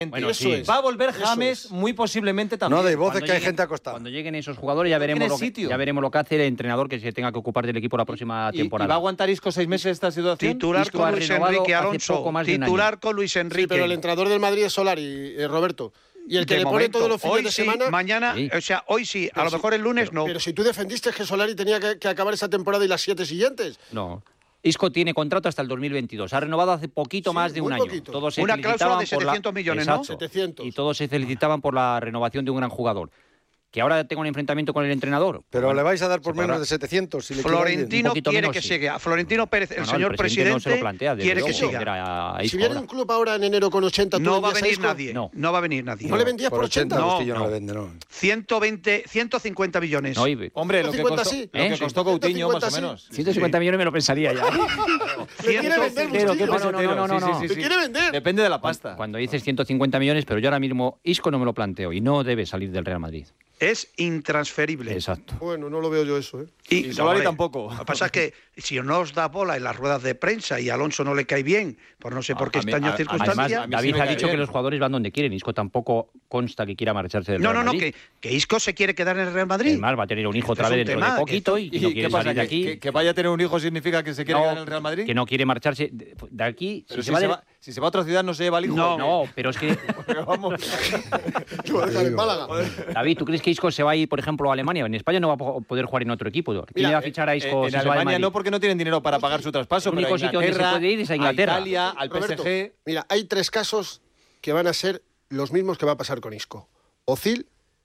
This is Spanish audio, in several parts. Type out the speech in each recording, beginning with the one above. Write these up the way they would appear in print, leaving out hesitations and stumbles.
Bueno, eso sí. es. Va a volver James muy posiblemente también. No, de voces que hay gente acostada. Cuando lleguen esos jugadores ya veremos, ya veremos lo que hace el entrenador que se tenga que ocupar del equipo la próxima temporada. ¿Y va a aguantar Isco 6 meses esta situación? Titular Isco con ha Luis renovado Enrique hace Alonso. poco más de un Titular año. con Luis Enrique. Sí, pero el entrenador del Madrid es Solari, Roberto. Y el que De le pone momento, todos los fines hoy de sí, semana... mañana, Sí. o sea, hoy sí, a Pero lo sí, mejor el lunes no. Pero si tú defendiste que Solari tenía que acabar esa temporada y las 7 siguientes. No. Isco tiene contrato hasta el 2022. Ha renovado hace poquito más de un año. poquito. Todos se Una cláusula de felicitaban por 700 millones, ¿no? Exacto. 700. Y todos se felicitaban por la renovación de un gran jugador. Que ahora tenga un enfrentamiento con el entrenador. Pero Bueno, le vais a dar por se podrá. menos de 700 si le quiere Florentino Un poquito quiere menos, que sí. siga. Florentino Pérez, el No, señor no presidente, no se lo plantea, desde quiere luego, que vender siga. a Isco Si viene ahora. un club ahora en enero con 80, ¿tú No va a vendías venir Isco? nadie. No. No va a venir nadie. ¿No le vendías por 80? No, Agustillo no no. le vende, no. 120, 150 millones. No, y- Hombre, lo que 150 costó, sí. lo que ¿Eh? costó Coutinho, más o 150 menos. 150 millones me lo pensaría ya. ¿Le quiere vender, Pero, ¿qué Bustillo? pasa? No. ¿Te quiere vender? Depende de la pasta. Cuando dices 150 millones, pero yo ahora mismo Isco no me lo planteo y no debe salir del Real Madrid. Es intransferible. Exacto. Bueno, no lo veo yo eso, ¿eh? Y Solari hombre, tampoco. Lo que pasa es que si no os da bola en las ruedas de prensa y a Alonso no le cae bien, por no sé por qué A mí- extraña a- circunstancia... Además, a mí sí David me ha cae dicho bien. que los jugadores van donde quieren. Isco tampoco consta que quiera marcharse del No, Real no, Madrid. que Isco se quiere quedar en el Real Madrid. Además, va a tener un hijo Esto otra es vez un dentro tema, de poquito y no ¿Y quiere qué pasa? salir de aquí. ¿Que vaya a tener un hijo significa que se quiere No, quedar en el Real Madrid? Que no quiere marcharse de aquí. Pero si se va si se va a otra ciudad no se lleva al hijo. No, pero es que, Pero vamos. Lo va a dejar en Málaga. David, ¿tú crees que Isco se va a ir, por ejemplo, a Alemania? En España no va a poder jugar en otro equipo. ¿Quién Mira, le va a fichar a Isco En si se va de Alemania Madrid? no, porque no tienen dinero para pagar su traspaso. El Pero único a sitio donde se Inglaterra, puede ir es a Inglaterra. A Italia, al Roberto, PSG. mira, hay 3 casos que van a ser los mismos que va a pasar con Isco. Ozil,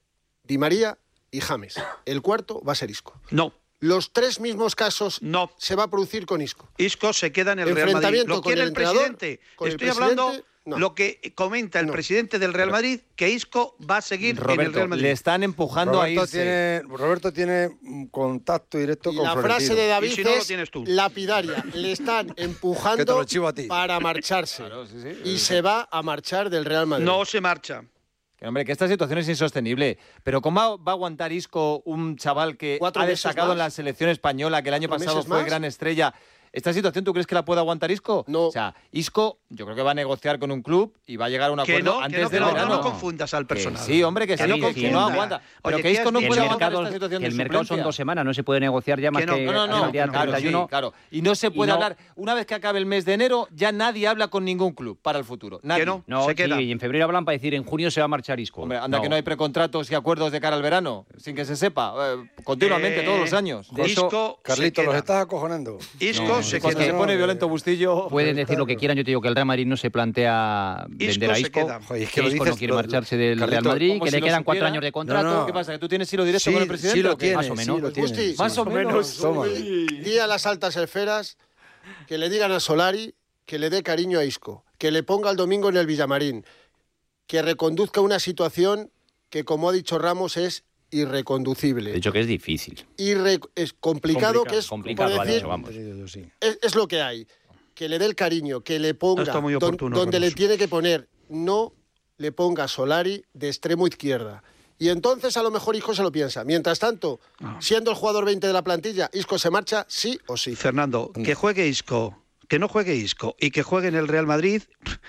Di María y James. El cuarto va a ser Isco. No, Los 3 mismos casos no. se va a producir con Isco. Isco se queda en el Real Madrid. Enfrentamiento Lo con quiere el el entrenador, presidente. con el Estoy presidente, hablando no. lo que comenta el No. presidente del Real Madrid, que Isco va a seguir en el Roberto, Real Madrid. le están empujando a irse. Roberto tiene contacto directo Y con la Florentino. frase de David Y si no, lo es tienes tú. lapidaria. Le están Que te empujando lo chivo a ti. para marcharse. Claro, sí, sí. Y se va a marchar del Real Madrid. No se marcha. Que, hombre, que esta situación es insostenible. Pero ¿cómo va a aguantar Isco, un chaval que 4 ha meses destacado más? en la selección española, que el año 4 pasado meses fue más? gran estrella? ¿Esta situación tú crees que la puede aguantar Isco? No. O sea, Isco yo creo que va a negociar con un club y va a llegar a un acuerdo antes del verano. no confundas al Que personal. sí, hombre, que sí, David, que no aguanta. Pero Oye, que ¿qué Isco has no dicho? puede el aguantar mercado, esta situación que de el mercado son suplencia. 2 semanas, no se puede negociar ya más Que no, que no, hasta el día Claro, 31. sí, claro. Y no se puede no- hablar, una vez que acabe el mes de enero, ya nadie habla con ningún club para el futuro. Nadie. Que no. No, Se sí, queda. y en febrero hablan para decir en junio se va a marchar Isco. Hombre, anda que no hay precontratos y acuerdos de cara al verano, sin que se sepa, continuamente, todos los años. De eso, Isco Carlito, se los queda. estás acojonando. Isco No, se Cuando queda. se pone violento Bustillo... Pueden decir lo que quieran, yo te digo que el Real Madrid no se plantea vender a se Isco. queda. Joder, es que Que lo Isco dices, no quiere lo- marcharse del Carlito, Real Madrid, como que si le lo quedan 4 supiera. años de contrato. No, no. ¿Qué pasa? ¿Que tú tienes hilo directo con el presidente? Sí lo o qué? tiene, Más o menos. sí lo tiene. Gusti, Sí, Más o menos. Toma. Di a las altas esferas que le digan a Solari que le dé cariño a Isco, que le ponga el domingo en el Villamarín, que reconduzca una situación que, como ha dicho Ramos, es irreconducible. De hecho que es difícil. Es complicado, que es, Complicado, por ha decir, dicho, vamos. Sí. es lo que hay. Que le dé el cariño, que le ponga Está muy oportuno, donde le Ramos. tiene que poner. No le ponga a Solari de extremo izquierda. Y entonces a lo mejor Isco se lo piensa. Mientras tanto, siendo el jugador 20 de la plantilla, Isco se marcha sí o sí. Fernando, que juegue Isco, que no juegue Isco y que juegue en el Real Madrid,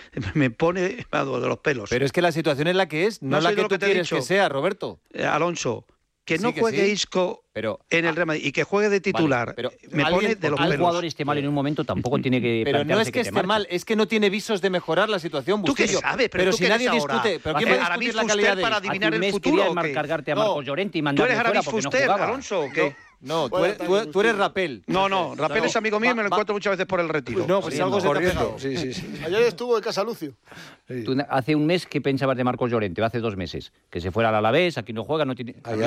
me pone de los pelos. Pero es que la situación es la que es, no No la sé que lo tú que te he quieres dicho. que sea, Roberto. Alonso, que Sí, no que juegue sí. Isco Pero, en el Real Madrid y que juegue de titular, pero me alguien- pone de los Que un pelos. jugador esté mal en un momento tampoco tiene que pero no plantearse es que te esté marches. mal, es que no tiene visos de mejorar la situación, ¿Tú qué Bustillo. sabes? Pero tú si qué nadie eres ahora. discute, pero ¿quién va a Ahora discutir la mismo calidad usted de para Isco? adivinar Hace un el mes futuro, quería ¿o qué? cargarte a No. Marcos Llorente y ¿Tú mandarle eres fuera Aramis porque no Fuster, jugaba. Alonso, o qué? No, tú eres Rapel. No, Rapel es amigo mío y me lo encuentro muchas veces por el retiro. No, pues algo se te ha Corriendo. pegado. Sí. Ayer estuvo en Casa Lucio. Tú hace un mes que pensabas de Marcos Llorente, hace 2 meses, que se fuera al Alavés, aquí no juega, no tiene. Ahí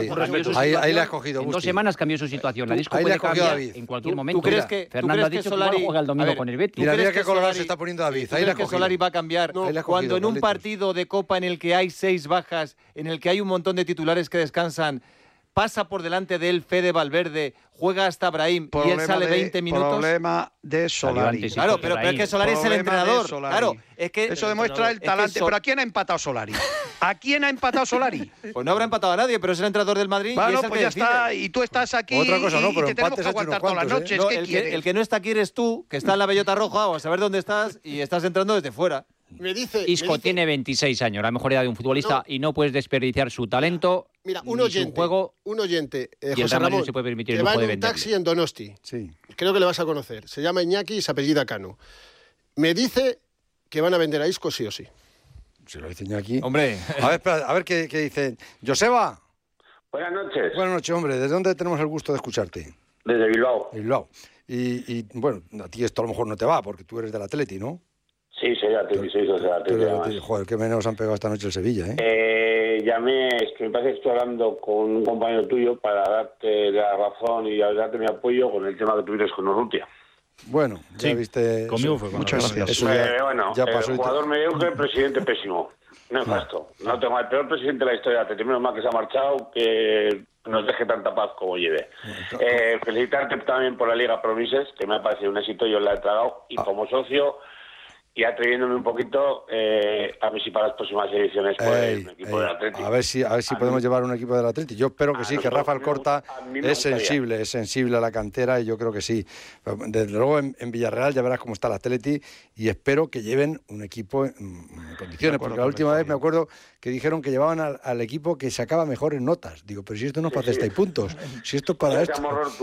le has cogido, En Busti. 2 semanas cambió su situación. La disco ahí le puede has cogido a cambiar David. en cualquier ¿Tú momento. crees que- Fernando tú ha crees dicho que que igual Solari- juega el a domingo ver, con el Betis. ¿tú Mira, crees mira que qué colorado Solari- se está poniendo David. ¿Tú Ahí le crees has que cogido. Solari va a cambiar No, ahí le has cuando cogido, en un Carlitos. partido de Copa en el que hay 6 bajas, en el que hay un montón de titulares que descansan, pasa por delante de él Fede Valverde, juega hasta Brahim y él sale 20 minutos? Problema de Solari. antes, sí. Claro, porque pero es que Brahim- Solari es el Problema de entrenador. Solari. Claro, es que Eso demuestra el es que talante. So- ¿Pero a quién ha empatado Solari? ¿A quién ha empatado Solari? Pues no habrá empatado a nadie, pero es el entrenador del Madrid y Bueno, es el pues que ya decide. está. Y tú estás aquí Otra cosa no, y pero te tenemos empates que has hecho aguantar unos todas las cuantos, noches. No, ¿Qué el quieres? que no está aquí eres tú, que está en la bellota roja, o a saber dónde estás y estás entrando desde fuera. Me dice... Isco tiene 26 años, la mejor edad de un futbolista, y no puedes desperdiciar su talento. Mira, un oyente, y el José Real Madrid Ramón, se puede permitir que el va lujo en de un venderle. taxi en Donosti. Sí. Creo que le vas a conocer. Se llama Iñaki y se apellida Cano. Me dice que van a vender a Isco sí o sí. Se lo dice Iñaki. Hombre. A ver, espera, a ver qué dice. Joseba. Buenas noches. Buenas noches, hombre. ¿Desde dónde tenemos el gusto de escucharte? Desde Bilbao. Bilbao. Y bueno, a ti esto a lo mejor no te va, porque tú eres del Atleti, ¿no? Sí, soy Atleti, soy Atleti. Joder, qué menos han pegado esta noche el Sevilla, ¿eh? Llamé, es que me parece que estoy hablando con un compañero tuyo para darte la razón y darte mi apoyo con el tema que tuvieras con Urrutia. Bueno, ya Sí, viste... conmigo fue con Muchas Urrutia. gracias. Eso ya pasó el jugador mediocre, el presidente pésimo. Nefasto. No tengo el peor presidente de la historia de Atleti, menos mal que se ha marchado, que nos deje tanta paz como lleve. Felicitarte también por la Liga Promises, que me ha parecido un éxito, yo la he tragado, y como socio, y atreviéndome un poquito a ver si para las próximas ediciones pues, un equipo del Atleti. A ver si podemos llevar un equipo del Atleti. Yo espero que sí, que Rafa Alcorta a mí me es sensible a la cantera, y yo creo que sí. Desde luego en Villarreal ya verás cómo está el Atleti, y espero que lleven un equipo en condiciones, porque la última vez me acuerdo que dijeron que llevaban al equipo que sacaba mejores notas. Digo, pero si esto no es para hacer 6 puntos, si esto es para esto.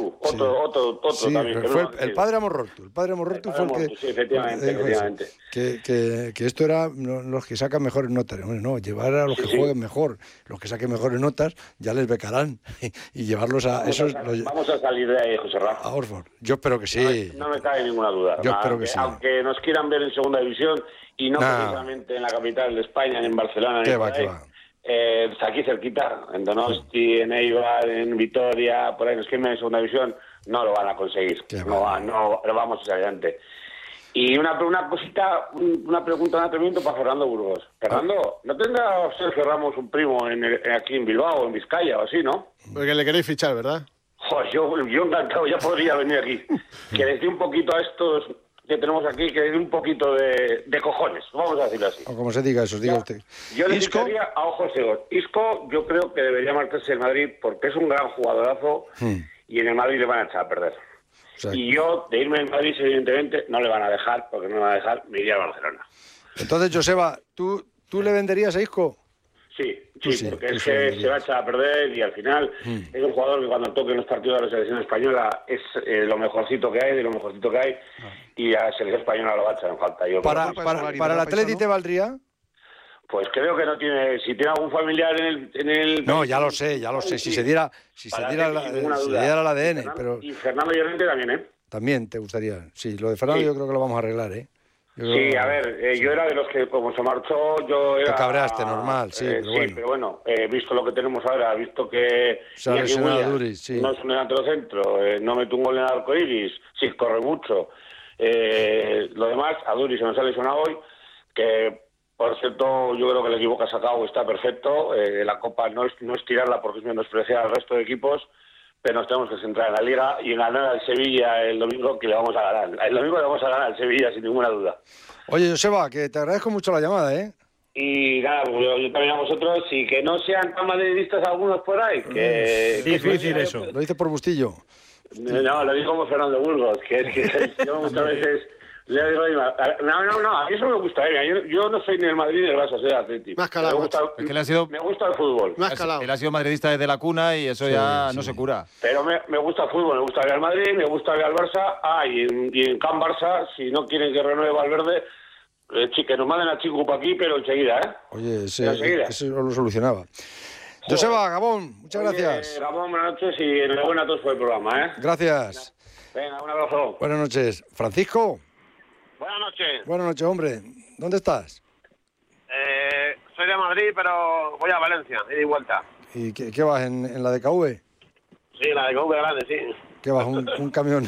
Otro Sí, también. fue el padre Amorortu. El padre Amorortu fue el que... Sí, efectivamente. Que esto era los que sacan mejores notas. Hombre, no, llevar a los que jueguen mejor, los que saquen mejores notas, ya les becarán. Y llevarlos a esos... Vamos a salir de ahí, José Rafa. A Oxford. Yo espero que sí. No me cabe ninguna duda. Yo espero que sí. Aunque nos quieran ver en segunda división y no precisamente en la capital de España, en Barcelona, ¿Qué va? Aquí cerquita, en Donosti, en Eibar, en Vitoria, por ahí nos quieren ver en segunda división, no lo van a conseguir. No, pero vamos hacia adelante. Y una cosita, una pregunta, un atrevimiento para Fernando Burgos. Fernando, ¿no tendrá Sergio Ramos un primo aquí en Bilbao, en Vizcaya o así, no? Porque le queréis fichar, ¿verdad? Joder, yo encantado, ya podría venir aquí. Que les dé un poquito a estos que tenemos aquí, que les dé un poquito de cojones, vamos a decirlo así. O como se diga eso, diga usted. Yo le diría a ojos ciegos. Isco, yo creo que debería marcarse el Madrid porque es un gran jugadorazo y en el Madrid le van a echar a perder. Exacto. Y yo, de irme al Madrid, evidentemente, no le van a dejar, porque no le van a dejar, me iría a Barcelona. Entonces, Joseba, ¿tú le venderías a Isco? Sí, porque es sí, que se va a echar a perder y al final es un jugador que cuando toque en los partidos de la selección española es lo mejorcito que hay, de lo mejorcito que hay, y a la selección española lo va a echar en falta. ¿Para el Atleti te valdría? Pues creo que no tiene, si tiene algún familiar en el No, ya lo sé, si se diera el ADN, pero... Y Fernando Llorente también, ¿eh? También te gustaría. Sí, lo de Fernando yo creo que lo vamos a arreglar, ¿eh? Sí, a ver, yo era de los que, como se marchó, yo era... Te cabreaste, normal, sí, pero bueno. Sí, pero bueno, visto lo que tenemos ahora, visto que... Se ha lesionado a Duris, sí. No es un delantero centro, no mete un gol en el arcoiris, sí, corre mucho. Lo demás, a Duris se nos ha lesionado hoy, que, por cierto, yo creo que el equipo que ha sacado está perfecto. La Copa no es tirarla porque es menospreciar al resto de equipos, pero nos tenemos que centrar en la Liga y en ganar al Sevilla el domingo, que le vamos a ganar. El domingo le vamos a ganar al Sevilla, sin ninguna duda. Oye, Joseba, que te agradezco mucho la llamada, ¿eh? Y nada, pues yo también a vosotros, y que no sean tan madridistas algunos por ahí. Que difícil eso. Lo dices por Bustillo. No, lo digo como Fernando Burgos, que es que yo muchas veces... No, a mí eso me gusta. Yo no soy ni el Madrid ni el Barça, soy el Atleti. Más calado. Me gusta el fútbol. Más calado. Él ha sido madridista desde la cuna y eso no se cura. Pero me gusta el fútbol, me gusta el Real Madrid, me gusta el Real Barça. Y en Can Barça, si no quieren que renueve Valverde, que nos manden a Chico para aquí, pero enseguida, ¿eh? Oye, eso lo solucionaba. Joseba, Gabón, muchas gracias. Gabón, buenas noches y enhorabuena a todos por el programa, ¿eh? Gracias. Venga, un abrazo. Buenas noches. Francisco. Buenas noches. Buenas noches, hombre. ¿Dónde estás? Soy de Madrid, pero voy a Valencia, ida y vuelta. ¿Y qué vas, en la DKV? Sí, la DKV grande, sí. ¿Qué vas, un camión?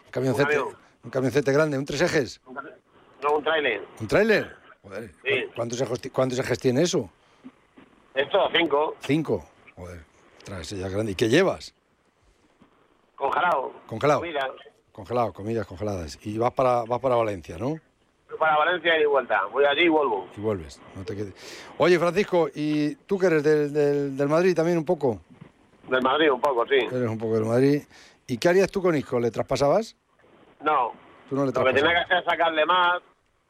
Un camioncete grande, un 3 ejes. No, un tráiler. ¿Un tráiler? Joder. Sí. ¿Cuántos ejes tiene eso? Esto, 5. 5. Joder. Ese ya es grande. ¿Y qué llevas? Congelado. Congelado. Comida. Congelado, comidas congeladas. Y vas para Valencia, ¿no? Para Valencia y de vuelta. Voy allí y vuelvo. Y vuelves, no te quedes. Oye, Francisco, ¿y tú que eres del Madrid también un poco? Del Madrid un poco, sí. Eres un poco del Madrid. ¿Y qué harías tú con Isco? ¿Le traspasabas? No. ¿Tú no le Lo que traspasabas? tenía que hacer es sacarle más,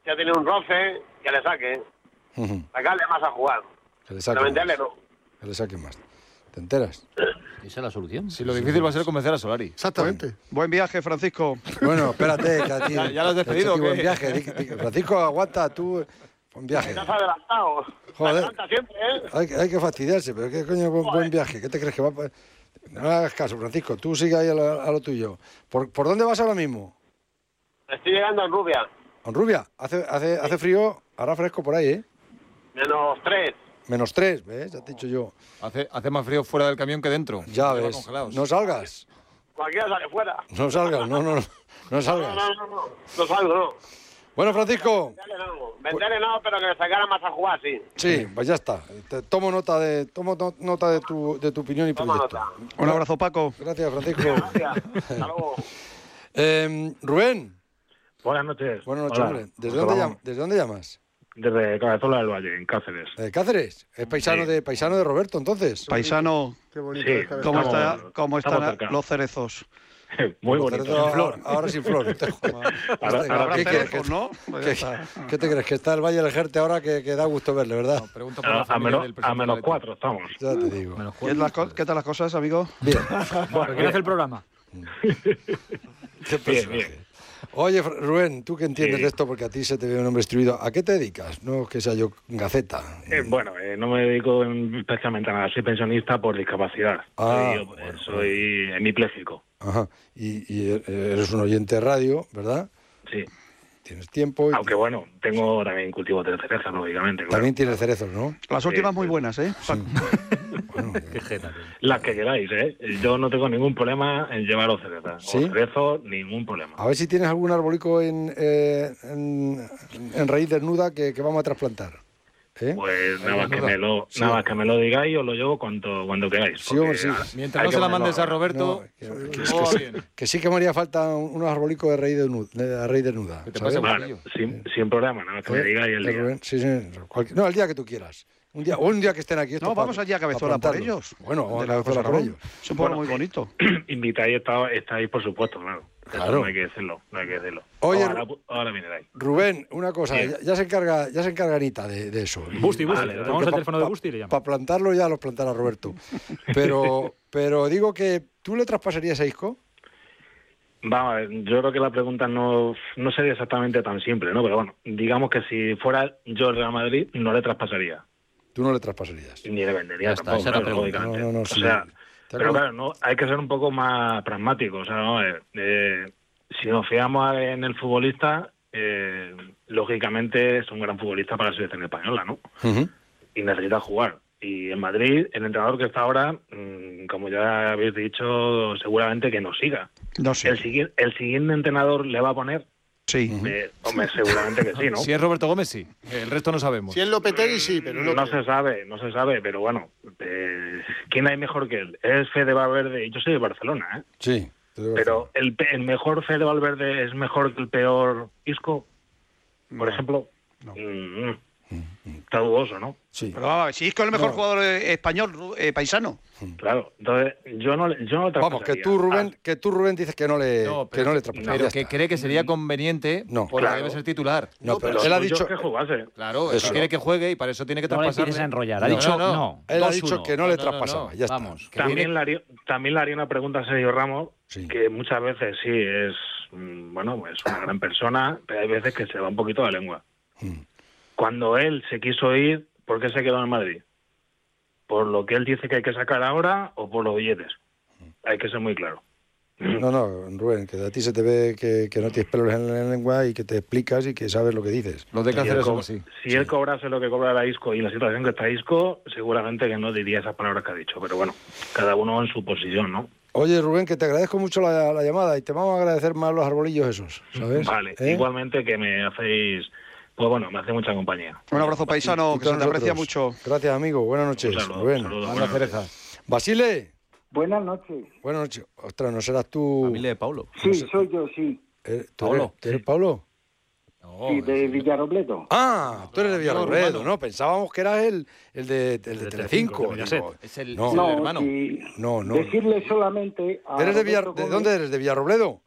ya tiene un roce, que le saque. Sacarle más a jugar. Que le saque Pero venderle no. Que le saque más. ¿Te enteras? Esa es la solución. Si lo difícil va a ser convencer a Solari. Exactamente. Buen viaje, Francisco. Bueno, espérate, que a ti... ¿Ya lo has despedido o qué? Buen viaje. Francisco, aguanta tú... Buen viaje. Te has adelantado. Joder. Te adelanta siempre, ¿eh? Hay que fastidiarse, pero ¿qué coño buen viaje? ¿Qué te crees que va a...? No le hagas caso, Francisco. Tú sigue ahí a lo tuyo. ¿Por dónde vas ahora mismo? Estoy llegando en Rubia. ¿En Rubia? Hace frío, hará fresco por ahí, ¿eh? -3. -3, ¿ves? Ya te he dicho yo. Hace más frío fuera del camión que dentro. Ya Lleva ves. congelados. No salgas. Cualquiera sale fuera. No salgas, no salgas. No salgo, no. Bueno, Francisco. Venderle no, pero que le sacara más a jugar, sí. Sí, pues ya está. Tomo nota de tu opinión y Toma proyecto. nota. Un abrazo, Paco. Gracias, Francisco. Gracias. Hasta luego. Rubén. Buenas noches. Buenas noches, Hola. hombre. ¿Desde dónde llamas? Desde Cabezola del Valle, en Cáceres. ¿De Cáceres? Es paisano de Roberto, entonces. Paisano, Qué bonito. Sí. Deja de ¿cómo, estar- cómo estamos están cerca. los cerezos? Muy Los bonito. cerezos ahora sin flor. Ahora ¿Qué quieres? cerezos, ¿no? Pues ya está. ¿Qué te crees? Que está el Valle del Jerte ahora que da gusto verle, ¿verdad? No, pregunta por la A familia del presidente menos del 4 estamos. Ya te digo. ¿Qué tal las cosas, amigo? Bien. ¿Pero quién hace el programa? Qué personaje. Oye, Rubén, ¿tú qué entiendes Sí. de esto? Porque a ti se te ve un hombre instruido. ¿A qué te dedicas? No que sea yo gaceta. No me dedico especialmente a nada. Soy pensionista por discapacidad. Ah, soy hemipléjico. Ajá. Y eres un oyente de radio, ¿verdad? Sí. Tienes tiempo. Y Aunque bueno, tengo también cultivos de cerezas, lógicamente. Claro. también tienes cerezos, ¿no? Las últimas muy buenas, ¿eh? Bueno, Qué jeta. Las que queráis, ¿eh? Yo no tengo ningún problema en llevaros cerezas. ¿Sí? O cerezos, ningún problema. a ver si tienes algún arbolico en raíz desnuda que vamos a trasplantar. ¿Eh? Pues Ahí nada más desnuda. Sí. nada más que me lo digáis, os lo llevo cuando queráis. Sí, hombre, sí. Mientras hay no que se la ponerlo mandes a ahora. Roberto, No, todo va bien. que sí que me haría falta unos arbolicos de raíz desnuda. Que te ¿sabes? pase por Vale, sin problema, nada más que me digáis el día. Rubén, sí, no, el día que tú quieras. Un día que estén aquí. estos No, vamos para- allí a para Cabezola por plantarlos. ellos. Bueno, vamos De a la Cabezola por Aragón. ellos. Es un pueblo Bueno, muy bonito. Invitáis, estáis por supuesto, claro. Eso Claro. no hay que decirlo, no hay que decirlo. Oye, ahora vinierais. Rubén, una cosa, Sí. ya se encarga Anita de eso. Busti. Vale, Llamamos al teléfono de Busti y le llamo. Para plantarlo ya los plantará Roberto. Pero digo que tú le traspasarías a Isco. Vamos a ver, yo creo que la pregunta no sería exactamente tan simple, ¿no? Pero bueno, digamos que si fuera yo el Real Madrid, no le traspasaría. Tú no le traspasarías. Ni le vendería Ya está, tampoco, esa es la claro, pregunta. lógicamente. No, O sí. sea, Te pero acuerdo. claro, no, hay que ser un poco más pragmático. O sea, ¿no? Si nos fiamos en el futbolista, lógicamente es un gran futbolista para la selección española, ¿no? Ujú. Y necesita jugar. Y en Madrid, el entrenador que está ahora, como ya habéis dicho, seguramente que no siga. No sé. El siguiente entrenador le va a poner, Sí. hombre, seguramente que sí, ¿no? Si es Roberto Gómez, sí. El resto no sabemos. Si es Lopetegui, sí, pero no. No creo. se sabe, pero bueno, ¿quién hay mejor que él? Es Fede Valverde, yo soy de Barcelona, ¿eh? Sí. te digo Pero el mejor Fede Valverde es mejor que el peor Isco, por ejemplo. Está dudoso, ¿no? sí. Pero vamos a ver, si Isco es el mejor No. jugador español, paisano. Claro, entonces yo no le Vamos, que traspasaría. tú, Rubén, dices que no le, No, que no le pero traspasarías. que cree que sería conveniente No. porque Claro. debe ser titular. No, pero Lo él ha suyo dicho es que jugase. Claro, Eso. él quiere que juegue y para eso tiene que No le traspasarle. empieces a enrollar. Ha No, dicho no, no. él ha 2-1. dicho que no le No, no, traspasaba. no. Ya está. Vamos. que También viene- le haría una pregunta a Sergio Ramos, Sí. que muchas veces sí es, bueno, es una gran persona, pero hay veces que se va un poquito la lengua. Cuando él se quiso ir, ¿por qué se quedó en Madrid? ¿Por lo que él dice que hay que sacar ahora o por los billetes? Hay que ser muy claro. No, Rubén, que a ti se te ve que no tienes pelos en la lengua y que te explicas y que sabes lo que dices. Los de Si él, Cáceres son co- así. si él cobrase lo que cobra Isco y la situación que está Isco, seguramente que no diría esas palabras que ha dicho. Pero bueno, cada uno en su posición, ¿no? Oye, Rubén, que te agradezco mucho la llamada y te vamos a agradecer más los arbolillos esos, ¿sabes? Vale, ¿Eh? igualmente que me hacéis, pues bueno, me hace mucha compañía. Un abrazo paisano, Y que se con te aprecia nosotros. mucho. Gracias, amigo. Buenas noches, Un saludo, Rubén. saludo, Anda, buenas noches. Cereza. Basile, Buenas noches. buenas noches. Ostras, ¿no serás tú? Familia de Paulo. Sí, soy yo, sí. ¿Tú Paulo. eres Paulo? Sí, de Villarrobledo. Ah, tú eres de Villarrobledo, hermano. ¿no? Pensábamos que eras el de Telecinco. de Mediaset. Digo, Es el, No. es el hermano. sí. No. Decirle solamente a ¿Eres de Roberto ¿De Gómez- dónde eres? ¿De Villarrobledo?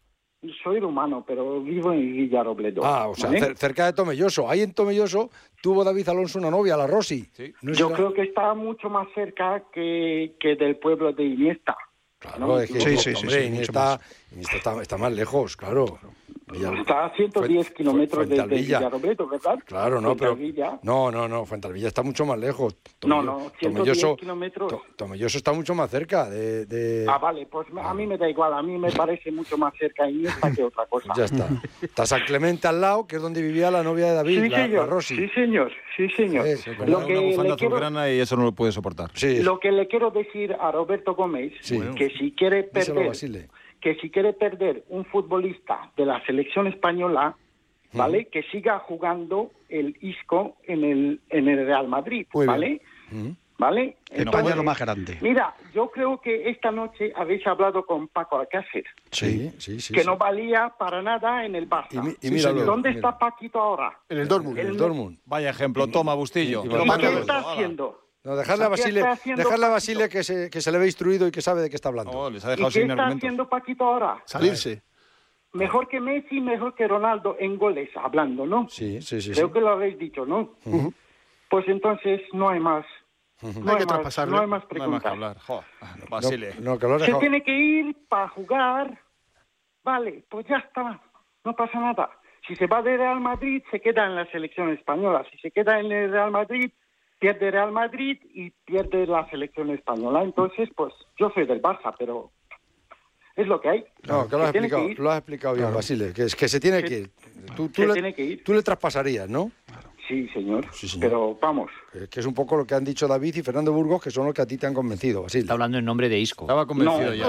soy rumano, pero vivo en Villarrobledo. Ah, o sea, ¿vale? cerca de Tomelloso. Ahí en Tomelloso tuvo David Alonso una novia, la Rosy. Sí. ¿No Yo será? creo que está mucho más cerca que del pueblo de Iniesta. Claro, ¿no? es que Sí, hombre, mucho Iniesta está más lejos, claro. Está a 110 kilómetros de Fuentealbilla. Villarrobledo, ¿verdad? Claro, no, pero... Fuentealbilla. No, Fuentealbilla está mucho más lejos. No, 110 kilómetros. Tomelloso está mucho más cerca de... Ah, vale, pues a mí me da igual, a mí me parece mucho más cerca Iniesta que otra cosa. Ya está. Está San Clemente al lado, que es donde vivía la novia de David, Sí, la señor, Rosy. sí, señor, sí, señor. Sí, Lo Una que bufanda le quiero- azulgrana y eso no lo puede soportar. Sí, Lo que le quiero decir a Roberto Gómez, Sí. que si quiere díselo, perder, Basile. un futbolista de la selección española, ¿vale? Que siga jugando el Isco en el Real Madrid, Muy bien. ¿vale? ¿Vale? España es lo más grande. Mira, yo creo que esta noche habéis hablado con Paco Alcácer, Sí. que no valía para nada en el Barça. Y míralo, ¿Dónde mira. está Paquito ahora? En el Dortmund. El Dortmund. Vaya ejemplo, toma, Bustillo. Y ¿Y qué está haciendo? No, dejarle a ¿Qué Basile, está haciendo que se le ve instruido y que sabe de qué está hablando. No, les ha ¿Y dejado qué sin está argumentos. haciendo Paquito ahora? Salirse. Mejor que Messi, mejor que Ronaldo en goles, hablando, ¿no? Sí. Creo que lo habéis dicho, ¿no? Pues entonces no hay más. No hay que traspasarle. No hay más No hay más que preguntas. hablar. Basile. No, que lo has Se dejado. tiene que ir para jugar. Vale, pues ya está. No pasa nada. Si se va de Real Madrid, se queda en la selección española. Si se queda en el Real Madrid, pierde Real Madrid y pierde la selección española. Entonces, pues yo soy del Barça, pero es lo que hay. No, que lo has Se tiene explicado, que ir. lo has explicado bien, Basile, que se tiene que ir. Tú tiene que ir. Tú le traspasarías, ¿no? Sí, señor. Sí, señor. Pero vamos. Que es un poco lo que han dicho David y Fernando Burgos, que son los que a ti te han convencido, Basile. Está hablando en nombre de Isco. Estaba convencido ya.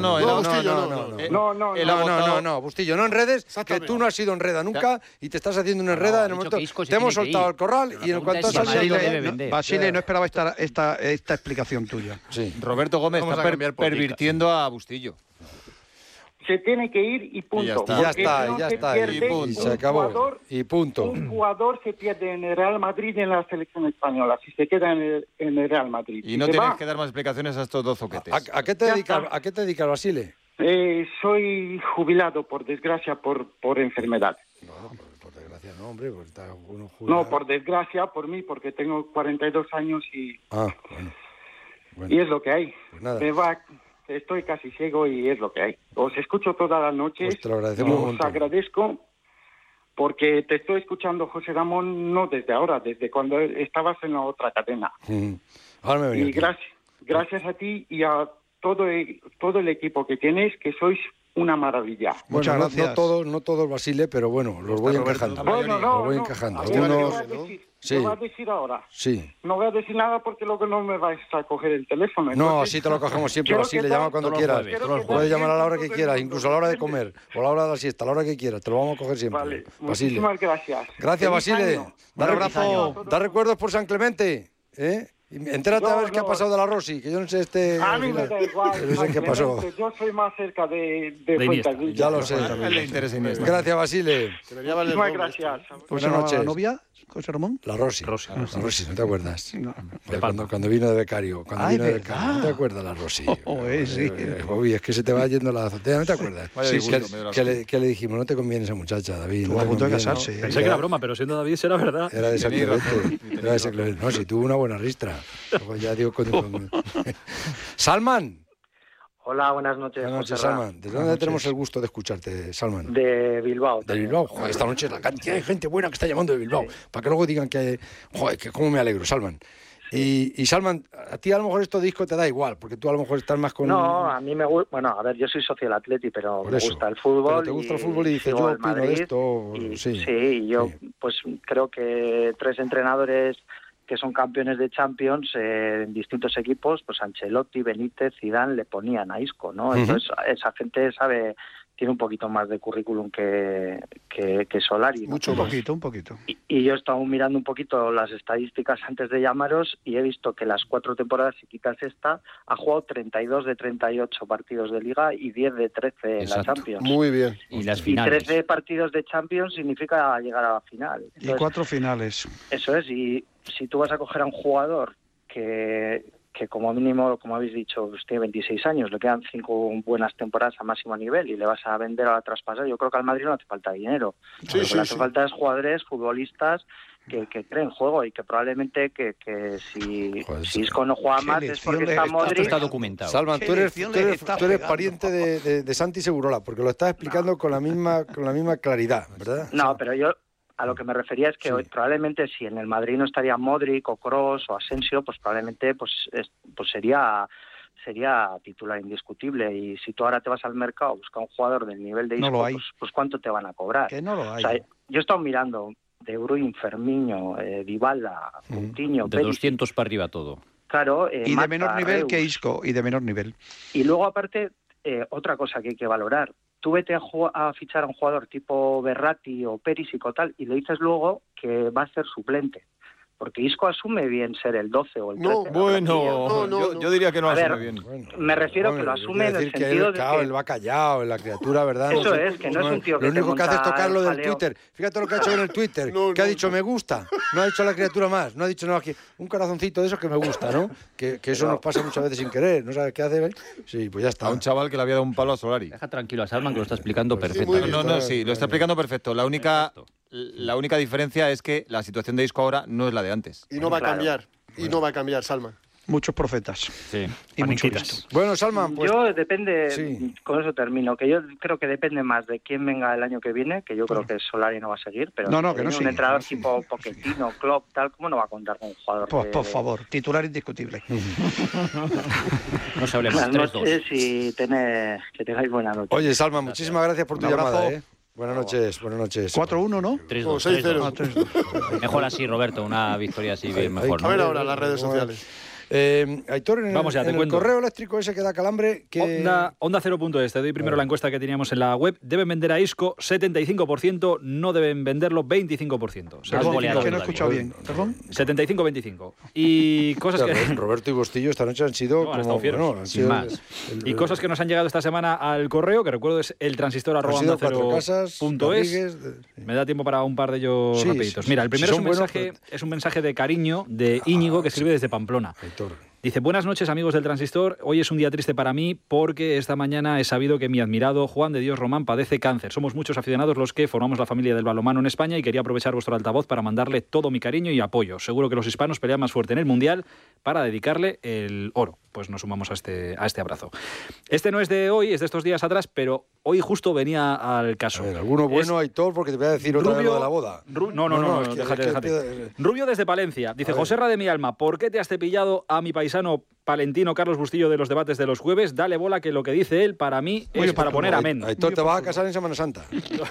No, Bustillo, no enredes, que tú no has sido enreda nunca y te estás haciendo una enreda en el momento. Te hemos soltado al corral y en cuanto has salido. Basile, no esperaba esta explicación tuya. Sí. Roberto Gómez Vamos está a cambiar política, pervirtiendo a Bustillo. Se tiene que ir y punto. Y ya está. Y ya Porque está, si no ya se está. pierde punto. Y se acabó. Y punto. Un jugador se pierde en el Real Madrid y en la selección española, si se queda en el Real Madrid. Y Si no se tienes va, que dar más explicaciones a estos dos zoquetes. ¿A qué te Ya dedicas, está. ¿a qué te dedicas, Basile? soy jubilado, por desgracia, por enfermedad. Por desgracia, no, hombre, pues está uno jubilado. No, por desgracia, por mí, porque tengo 42 años y Bueno. es lo que hay. Pues nada. Estoy casi ciego y es lo que hay. Os escucho todas las noches. Pues te lo agradecemos un Os montón. agradezco porque te estoy escuchando, José Ramón, no desde ahora, desde cuando estabas en la otra cadena. Ahora me venía Y aquí. gracias a ti y a todo el equipo que tienes, que sois una maravilla. Muchas Bueno, gracias. no todos, Basile, pero bueno, los voy encajando. Bueno, Los voy encajando. a ver, Algunos, ¿qué voy a decir? sí. ¿Qué voy a decir ahora? sí. No voy a decir nada porque luego no me vais a coger el teléfono. No, Entonces, así te lo cogemos siempre, quiero Basile, que llama tal- cuando todos los quieras. jueves, todos los Puedes llamar a la hora que jueves. quieras, incluso a la hora de comer, o a la hora de la siesta, a la hora que quieras, te lo vamos a coger siempre. Vale, Basile. muchísimas gracias. Gracias, Feliz Basile. año. Da Un abrazo. Da recuerdos por San Clemente, ¿eh? Y entérate a ver qué ha pasado de la Rosy, que yo no sé A mí me da igual. Yo no sé qué pasó. Yo soy más cerca de Iniesta. Fuentealbilla. Ya lo sé. Él le interesa Iniesta. Gracias, Basile. Que le llaman el Muchísimas doble. gracias. ¿Cómo se Buenas llamaba noches. la novia, José Ramón? La Rosy. La Rosy, ¿no te acuerdas? No. Cuando vino de becario. Ay, ¿No te verdad. acuerdas la Rosy? Sí. Bobby, es que se te va yendo la azotea, ¿no te acuerdas? Vaya disgusto me dio la ¿Qué le dijimos? No te conviene esa muchacha, David. Estuvo no a te punto de conviene. casarse. Pensé que era broma, pero siendo David será verdad. Era de San Tenía razón, Clemente. tenía Era de San Clemente. No, si tuvo una buena ristra. Luego ya digo Salman. Hola, buenas noches. Buenas noches, José Ra. Salman. ¿De dónde tenemos el gusto de escucharte, Salman? De Bilbao. De Bilbao. Joder, esta noche es la cantidad de gente buena que está llamando de Bilbao. Para que luego digan que... Joder, que cómo me alegro, Salman. Y Salman, a ti a lo mejor esto disco te da igual, porque tú a lo mejor estás más con... No, a mí me gusta... Bueno, a ver, yo soy socio del Atleti, pero Por me eso. gusta el fútbol. Pero te gusta el fútbol y dices, sigo yo al opino de Madrid esto, y, sí. y yo Sí. pues creo que 3 entrenadores que son campeones de Champions en distintos equipos, pues Ancelotti, Benítez, Zidane le ponían a Isco, ¿no? Entonces esa gente tiene un poquito más de currículum que Solari, ¿no? Mucho Un más. poquito. Y yo he estado mirando un poquito las estadísticas antes de llamaros y he visto que las 4 temporadas, si quitas esta, ha jugado 32 de 38 partidos de Liga y 10 de 13 en Exacto. la Champions. Muy bien. Y las Y finales. 13 partidos de Champions significa llegar a la final. Y 4 finales. Eso es, y si tú vas a coger a un jugador que como mínimo, como habéis dicho, pues tiene 26 años, le quedan 5 buenas temporadas a máximo nivel y le vas a vender a la traspasar. Yo creo que al Madrid no hace falta dinero. Lo que le hace falta es jugadores, futbolistas que creen juego y que probablemente que si Isco no juega más es porque está Modric. Está documentado. Salman, tú eres pariente de Santi Segurola, porque lo estás explicando con la misma claridad, ¿verdad? No, pero yo a lo que me refería es que hoy, probablemente si en el Madrid no estaría Modric o Kroos o Asensio, pues probablemente pues sería titular indiscutible. Y si tú ahora te vas al mercado a buscar un jugador del nivel de Isco, pues ¿cuánto te van a cobrar? Que no lo hay. O sea, yo he estado mirando De Bruyne, Firmino, Dybala, Coutinho, de 200 para arriba todo. Claro, y Mata, de menor nivel Reus. que Isco, y de menor nivel. Y luego, aparte, otra cosa que hay que valorar. Tú vete a fichar a un jugador tipo Verratti o Perisic o tal, y le dices luego que va a ser suplente. Porque Isco asume bien ser el 12 o el 13. Yo diría que no asume ver, bien. Me refiero que lo asume en el sentido de que... él va callado, en la criatura, ¿verdad? Eso es, que no es un tío que lo único que hace es tocar lo del jaleo. Twitter. Fíjate lo que ha hecho en el Twitter, que ha dicho me gusta. No ha dicho la criatura más, no ha dicho nada aquí. Un corazoncito de esos que me gusta, ¿no? Que eso nos pasa muchas veces sin querer. ¿No sabes qué hace? Sí, pues ya está. A un chaval que le había dado un palo a Solari. Deja tranquilo a Salman, que lo está explicando perfectamente. Sí, lo está explicando perfecto. La única diferencia es que la situación de Isco ahora no es la de antes. Y no va a cambiar. Y no va a cambiar, Salman. Muchos profetas. Sí. Y mucho visto. Bueno, Salman, pues... Yo depende, con eso termino, que yo creo que depende más de quién venga el año que viene, que yo creo que Solari no va a seguir, pero No, que si no viene sigue. un entrenador tipo Pochettino, Klopp, tal, ¿cómo no va a contar con un jugador? Pues por favor, titular indiscutible. No se hable más. Buenas noches y que tengáis buena noche. Oye, Salman, muchísimas gracias por tu Un abrazo. llamada, ¿eh? Buenas noches. 4-1, ¿no? 3-2. 6-0. 3-2. Mejor así, Roberto, una victoria así bien mejor. A ver ¿no? ahora las redes sociales. Aitor, en Vamos ya, te el cuento. correo eléctrico ese que da calambre, que... Onda 0.es, te doy primero la encuesta que teníamos en la web. Deben vender a Isco 75%, no deben venderlo 25%. O sea, Perdón, goleado que no he todavía. escuchado bien. ¿Perdón? 75-25. Y cosas que... Roberto y Bustillo esta noche han sido No, han estado fieros, han sin sido más. Y cosas que nos han llegado esta semana al correo, que recuerdo es el transistor han sido Cuatro Casas, 0.es. Rodríguez, Me da tiempo para un par de ellos Sí, rapiditos. sí, Mira, el sí, primero son buenos, es un mensaje de cariño de Íñigo, que escribe desde Pamplona. Aitor. Dice, buenas noches amigos del Transistor, hoy es un día triste para mí porque esta mañana he sabido que mi admirado Juan de Dios Román padece cáncer. Somos muchos aficionados los que formamos la familia del balonmano en España y quería aprovechar vuestro altavoz para mandarle todo mi cariño y apoyo. Seguro que los hispanos pelean más fuerte en el Mundial para dedicarle el oro. Pues nos sumamos a este abrazo. Este no es de hoy, es de estos días atrás, pero hoy justo venía al caso. A ver, alguno bueno, Aitor, porque te voy a decir otra vez lo de la boda. No, es que- déjate. es que- Rubio desde Palencia. Dice, Joserra de mi alma, ¿por qué te has cepillado a mi paisano palentino Carlos Bustillo de los debates de los jueves? Dale bola que lo que dice él para mí es para poner amén. Aitor, te vas a casar en Semana Santa.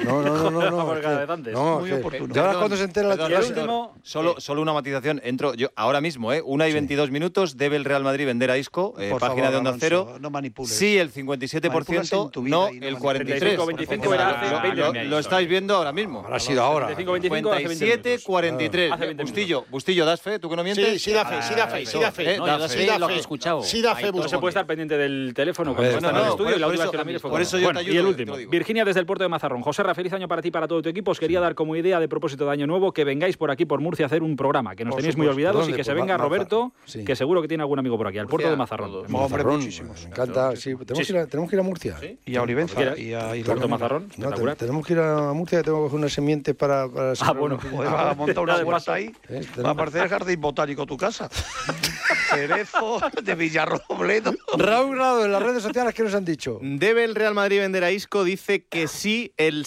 No. Por es cada que- vez antes. no, Muy es que- oportuno. Ya verás cuando se entera la Perdón, Y el tía. último... Solo una matización. Entro yo ahora mismo, 1:22 minutos. Debe el Real Madrid vender a Isco. Por Página favor, de Onda Alonso, Cero. no manipules. Sí, el Manipulas 57%, en tu vida no y no el manipules. 43%. 25 era hace 20 Lo estáis viendo ahora mismo. Habrá sido ahora. 25 hace 20 minutos. 57-43. Hace 20 Bustillo, ¿das fe? ¿Tú que no mientes? Sí, sí da fe, sí da fe, sí da fe. No, yo da sé fe, lo que he escuchado. Sí da fe, No se Bustillo. puede estar pendiente del teléfono A cuando ver, está en no, el no, estudio y la por última eso- vez que lo mires fue por cuando- eso yo te Bueno, ayudo, y el te último, lo digo. Virginia desde el puerto de Mazarrón. Joserra, feliz año para ti y para todo tu equipo. Os quería dar como idea de propósito de año nuevo que vengáis por aquí por Murcia a hacer un programa, que nos Por tenéis muy supuesto. olvidados y ¿Dónde? que se Pues venga Mazarrón. Roberto, Sí. que seguro que tiene algún amigo por aquí, al puerto de Mazarrón. todos. Mazarrón, muchísimos. me encanta. Sí, tenemos que ir a Murcia. Y a Olivenza. Y a Puerto de Mazarrón, No, espectacular. tenemos que ir a Murcia, que tengo que coger una semiente para sembrar bueno. una- Joder, va a montar una Ya de huerta paso. ahí. tenemos- Va a parecer el jardín botánico tu casa. Cerezo de Villarrobledo. Raúl Grado, en las redes sociales, ¿qué nos han dicho? ¿Debe el Real Madrid vender a Isco? Dice que sí, el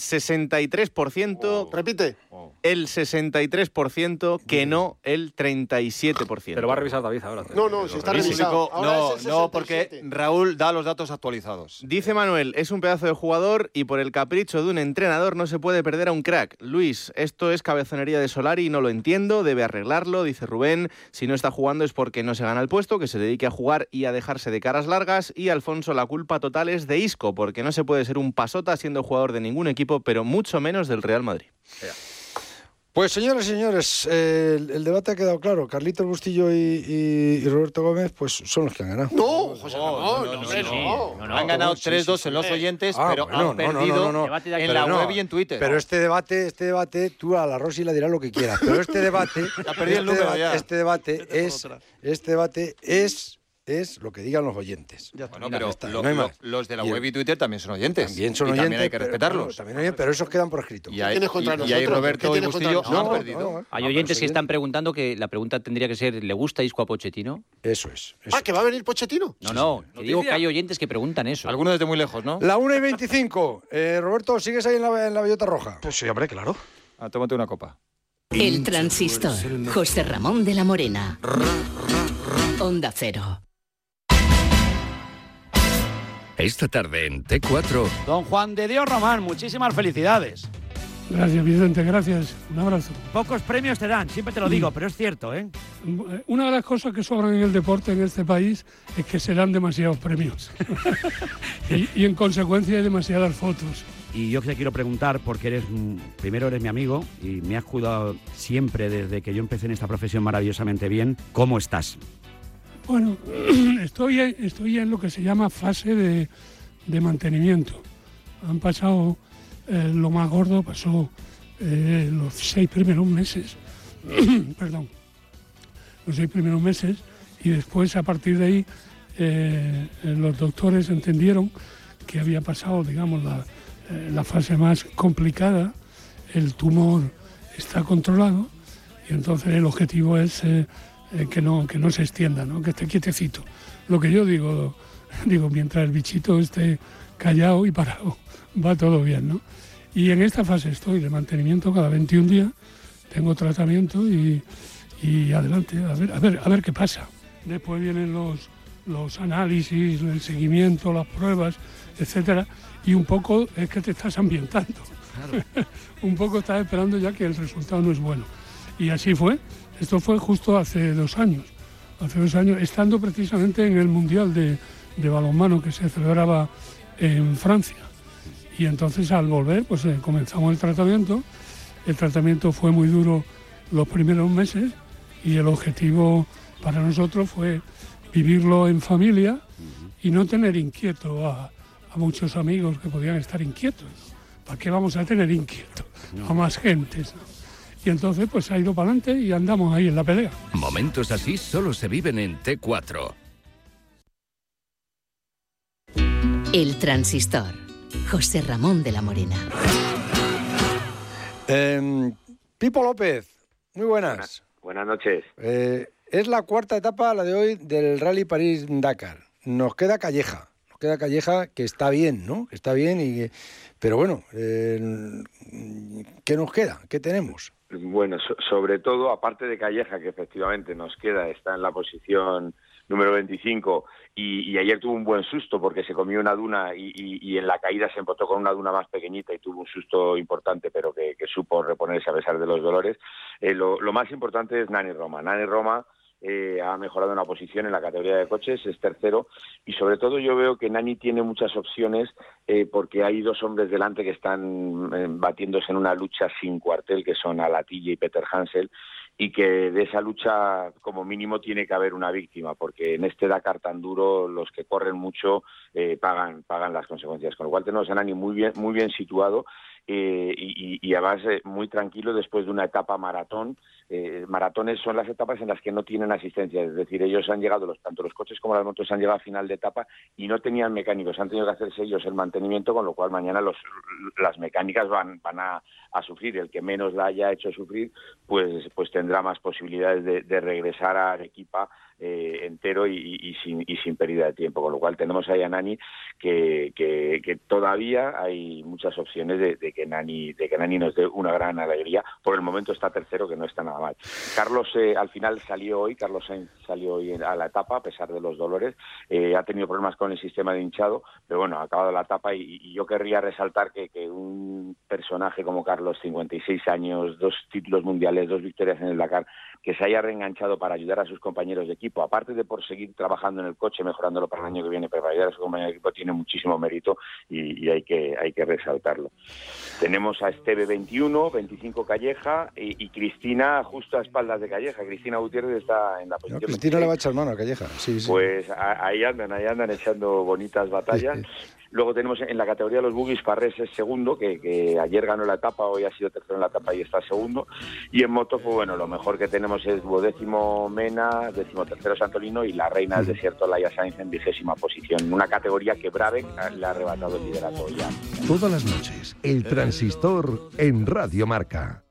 63%. Repite. El 63%, que no el 37%. Pero va a revisar David ahora. No, si está revisado. Ahora No, es el no, porque 67. Raúl da los datos actualizados. Dice Manuel, es un pedazo de jugador y por el capricho de un entrenador no se puede perder a un crack. Luis, esto es cabezonería de Solari y no lo entiendo, debe arreglarlo, dice Rubén. Si no está jugando es porque no se gana el puesto, que se dedique a jugar y a dejarse de caras largas. Y Alfonso, la culpa total es de Isco, porque no se puede ser un pasota siendo jugador de ningún equipo, pero mucho menos del Real Madrid. Pues señoras y señores, el debate ha quedado claro. Carlitos Bustillo y Roberto Gómez pues son los que han ganado. No, José Ramón, sí, no. Han ganado sí, 3-2 en los oyentes, Ah, pero bueno, han perdido no. Debate de en la Pero no, web y en Twitter. Pero este debate, tú a la Rosy le dirás lo que quieras. Pero este debate, Ha perdido el número ya. este debate es es lo que digan los oyentes. Bueno, pero no hay más. los de la web y Twitter también son oyentes. También son oyentes. También hay que respetarlos. Pero esos quedan por escrito. Y hay Roberto y Bustillo han perdido. Hay oyentes que están preguntando que la pregunta tendría que ser, ¿le gusta Isco a Pochettino? Eso es. ¿Que va a venir Pochettino? No, que digo que hay oyentes que preguntan eso. Algunos desde muy lejos, ¿no? La 1:25. Roberto, ¿sigues ahí en la bellota roja? Pues sí, hombre, claro. Tómate una copa. El Transistor. José Ramón de la Morena. Onda Cero. Esta tarde en T4. Don Juan de Dios Román, muchísimas felicidades. Gracias, Vicente, gracias. Un abrazo. Pocos premios te dan, siempre te lo digo, pero es cierto, ¿eh? Una de las cosas que sobran en el deporte en este país es que se dan demasiados premios. y en consecuencia hay demasiadas fotos. Y yo te quiero preguntar, porque primero eres mi amigo y me has cuidado siempre desde que yo empecé en esta profesión maravillosamente bien. ¿Cómo estás? Bueno, estoy en lo que se llama fase de mantenimiento. Han pasado, lo más gordo pasó los 6 primeros meses. Perdón. Los 6 primeros meses, y después, a partir de ahí, los doctores entendieron que había pasado, digamos, la fase más complicada. El tumor está controlado y entonces el objetivo es que no se extienda, ¿no? Que esté quietecito. Lo que yo digo, mientras el bichito esté callado y parado, va todo bien, ¿no? Y en esta fase estoy de mantenimiento cada 21 días, tengo tratamiento y adelante, a ver qué pasa. Después vienen los análisis, el seguimiento, las pruebas, etcétera, y un poco es que te estás ambientando. Claro. Un poco estás esperando ya que el resultado no es bueno. Y así fue. Esto fue justo hace 2 años. Hace 2 años, estando precisamente en el Mundial de balonmano que se celebraba en Francia. Y entonces, al volver, pues comenzamos el tratamiento. El tratamiento fue muy duro los primeros meses y el objetivo para nosotros fue vivirlo en familia y no tener inquieto a muchos amigos que podían estar inquietos. ¿Para qué vamos a tener inquietos a más gentes, ¿no? Y entonces pues ha ido para adelante y andamos ahí en la pelea. Momentos así solo se viven en T4. El Transistor. José Ramón de la Morena. Pipo López, muy buenas. Buenas noches. Es la 4ª etapa, la de hoy, del Rally París-Dakar. Nos queda Calleja, que está bien, ¿no? Que está bien, pero bueno, ¿qué nos queda? ¿Qué tenemos? Bueno, sobre todo, aparte de Calleja, que efectivamente nos queda, está en la posición número 25, y ayer tuvo un buen susto porque se comió una duna y en la caída se empotó con una duna más pequeñita y tuvo un susto importante, pero que supo reponerse a pesar de los dolores. Lo más importante es Nani Roma. Nani Roma ha mejorado una posición en la categoría de coches, es tercero, y sobre todo yo veo que Nani tiene muchas opciones porque hay 2 hombres delante que están batiéndose en una lucha sin cuartel, que son Alatilla y Peter Hansel, y que de esa lucha como mínimo tiene que haber una víctima, porque en este Dakar tan duro los que corren mucho pagan las consecuencias, con lo cual tenemos a Nani muy bien situado y además muy tranquilo después de una etapa maratón. Maratones son las etapas en las que no tienen asistencia, es decir, ellos han llegado, tanto los coches como las motos han llegado a final de etapa y no tenían mecánicos, han tenido que hacerse ellos el mantenimiento, con lo cual mañana las mecánicas van a sufrir. El que menos la haya hecho sufrir, pues tendrá más posibilidades de regresar a Arequipa entero y sin pérdida de tiempo, con lo cual tenemos ahí a Nani que todavía hay muchas opciones de que Nani nos dé una gran alegría. Por el momento está tercero, que no está nada mal. Carlos al final Carlos Sainz salió hoy a la etapa a pesar de los dolores, ha tenido problemas con el sistema de hinchado, pero bueno, ha acabado la etapa y yo querría resaltar que un personaje como Carlos, 56 años, 2 títulos mundiales, 2 victorias en el Dakar, que se haya reenganchado para ayudar a sus compañeros de equipo, aparte de por seguir trabajando en el coche, mejorándolo para el año que viene, pero para ayudar a sus compañeros de equipo tiene muchísimo mérito y hay que resaltarlo. Tenemos a Esteve 21, 25 Calleja y Cristina justo a espaldas de Calleja. Cristina Gutiérrez está en la posición. Cristina 26. Le va a echar mano a Calleja. Sí. Pues ahí andan echando bonitas batallas. Sí. Luego tenemos en la categoría de los buggies, Farrés es segundo, que ayer ganó la etapa, hoy ha sido tercero en la etapa y está segundo. Y en moto, pues bueno, lo mejor que tenemos es 12º Mena, 13º Santolino y la reina del desierto, Laia Sainz, en 20ª posición. Una categoría que Brabec le ha arrebatado el liderato ya. Todas las noches, El Transistor en Radio Marca.